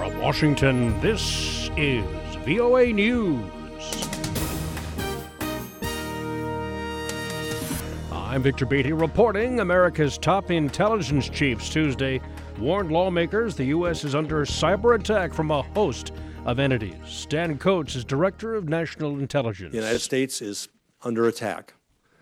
From Washington, this is VOA News. I'm Victor Beatty reporting. America's top intelligence chiefs Tuesday warned lawmakers the U.S. is under cyber attack from a host of entities. Stan Coates is Director of National Intelligence. The United States is under attack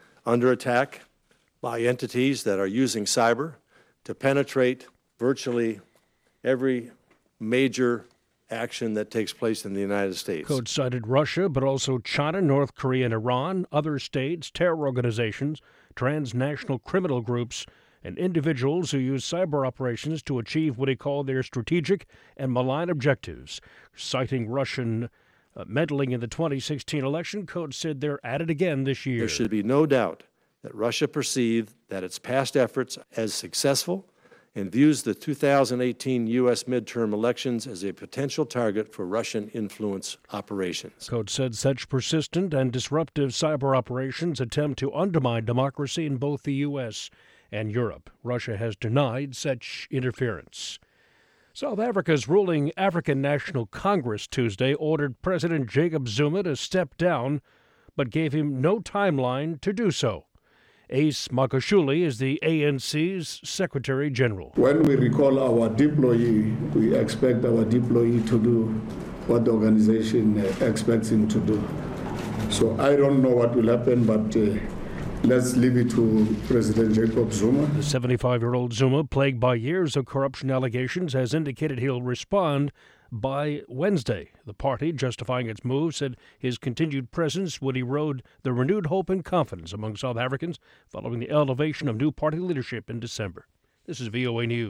by entities that are using cyber to penetrate virtually every major action that takes place in the United States. Coates cited Russia, but also China, North Korea, and Iran, other states, terror organizations, transnational criminal groups, and individuals who use cyber operations to achieve what he called their strategic and malign objectives. Citing Russian meddling in the 2016 election, Coates said they're at it again this year. There should be no doubt that Russia perceived that its past efforts as successful and views the 2018 U.S. midterm elections as a potential target for Russian influence operations. Coates said such persistent and disruptive cyber operations attempt to undermine democracy in both the U.S. and Europe. Russia has denied such interference. South Africa's ruling African National Congress Tuesday ordered President Jacob Zuma to step down, but gave him no timeline to do so. Ace Magashule is the ANC's Secretary General. When we recall our deployee, we expect our deployee to do what the organization expects him to do. So I don't know what will happen, but let's leave it to President Jacob Zuma. The 75-year-old Zuma, plagued by years of corruption allegations, has indicated he'll respond by Wednesday. The party, justifying its move, said his continued presence would erode the renewed hope and confidence among South Africans following the elevation of new party leadership in December. This is VOA News.